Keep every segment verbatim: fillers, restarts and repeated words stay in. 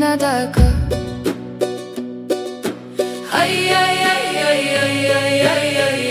рідна така. Ай-яй-яй-яй-яй-яй-яй-яй.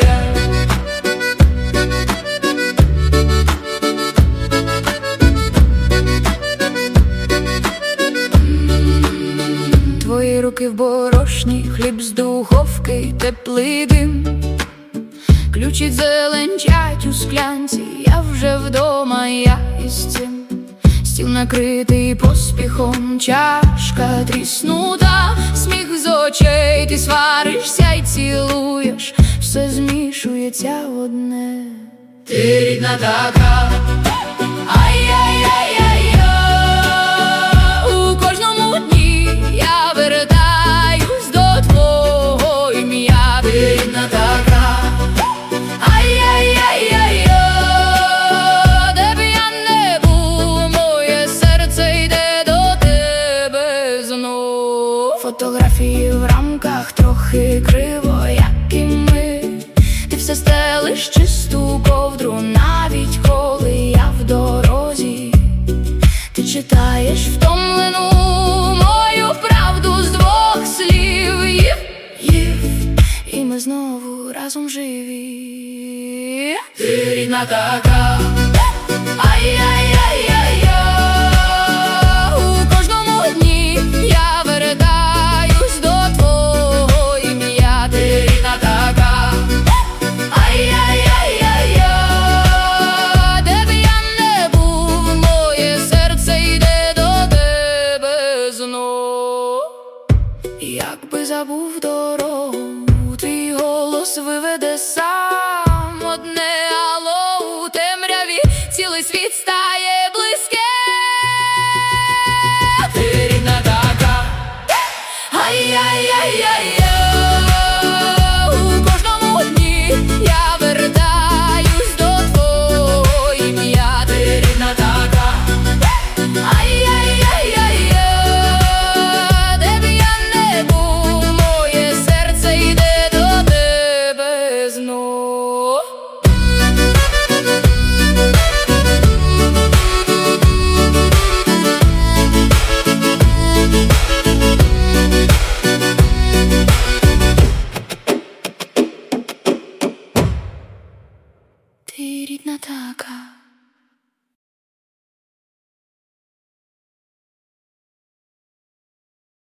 Твої руки в борошні, хліб з духовки, теплий дим. Ключі зеленчать у склянці, я вже вдома, я із цим. Стіл накритий поспіхом, чашка тріснута, сміх з очей, ти сваришся й цілуєш, все змішується в одне. Ти рідна така, ай-яй-яй-яй-я. У кожному дні я вертаюсь до твого ім'я. Ти рідна така, ай-яй-яй-яй-я. Де б я не був, моє серце йде до тебе знов. Фотографії в рамках трохи криво, як і ми. Ти все стелиш чисту ковдру, навіть коли я в дорозі. Ти читаєш втомлену мою правду з двох слів. Їв, їв, і ми знову разом живі. Ти рідна така, ай-яй-яй-яй-я. У кожному дні я вертаюсь до твого ім'я. Ти рідна така, ай-яй-яй-яй-я. Де б я не був, моє серце йде до тебе знов. Якби забув дорогу, твій голос виведе сам.